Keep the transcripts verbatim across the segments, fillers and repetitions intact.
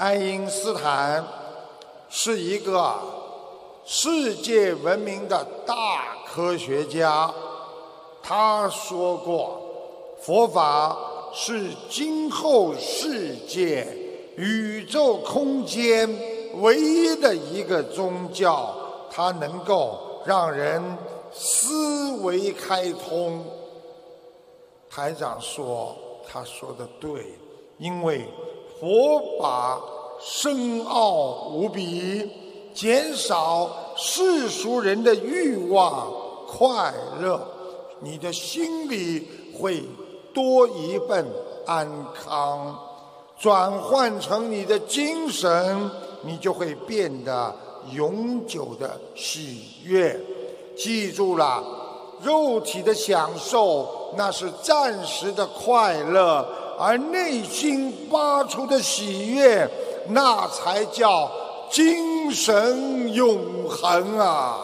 爱因斯坦是一个世界闻名的大科学家，他说过，佛法是今后世界宇宙空间唯一的一个宗教，它能够让人思维开通。台长说，他说的对，因为佛法深奥无比，减少世俗人的欲望、快乐，你的心里会多一份安康，转换成你的精神，你就会变得永久的喜悦。记住了，肉体的享受那是暂时的快乐，而内心发出的喜悦，那才叫精神永恒啊！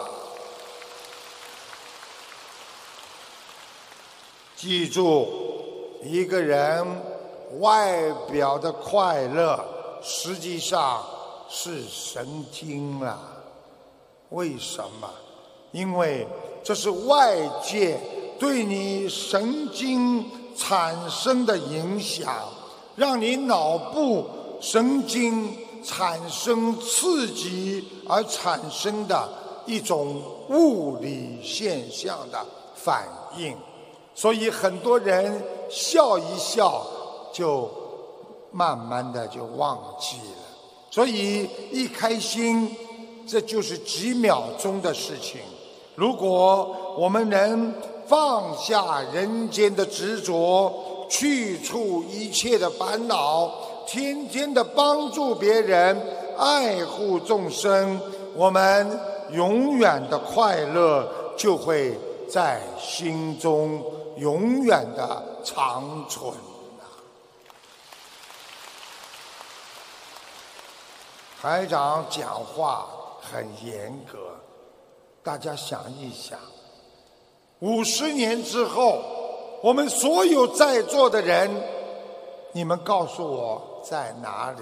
记住，一个人外表的快乐，实际上是神经啊。为什么？因为这是外界对你神经产生的影响，让你脑部神经产生刺激而产生的一种物理现象的反应。所以很多人笑一笑就慢慢的就忘记了，所以一开心这就是几秒钟的事情。如果我们能放下人间的执着，去除一切的烦恼，天天的帮助别人，爱护众生，我们永远的快乐就会在心中永远的长存。台长讲话很严格，大家想一想，五十年之后，我们所有在座的人，你们告诉我在哪里？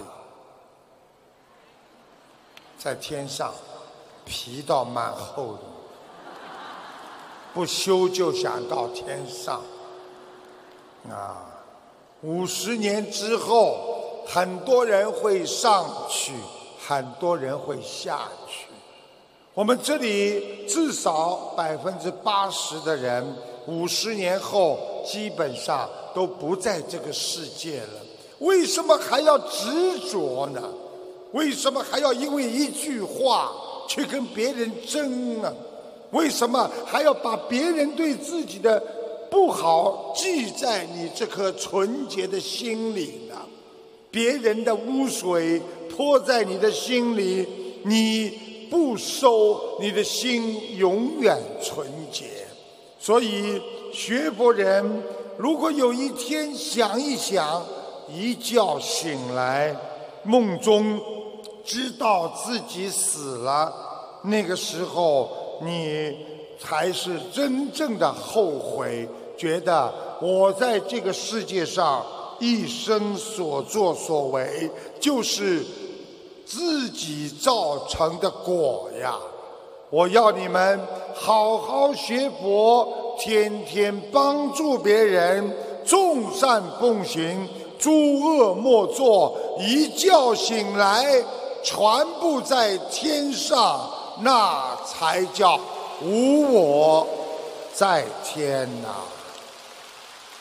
在天上，皮到蛮厚的，不修就想到天上。啊，五十年之后，很多人会上去，很多人会下去。我们这里至少百分之八十的人，五十年后基本上都不在这个世界了。为什么还要执着呢？为什么还要因为一句话去跟别人争呢？为什么还要把别人对自己的不好记在你这颗纯洁的心里呢？别人的污水泼在你的心里，你不收，你的心永远纯洁。所以学佛人如果有一天想一想，一觉醒来，梦中知道自己死了，那个时候你才是真正的后悔，觉得我在这个世界上一生所作所为就是自己造成的果呀！我要你们好好学佛，天天帮助别人，众善奉行，诸恶莫作，一觉醒来全部在天上，那才叫无我在天呐、啊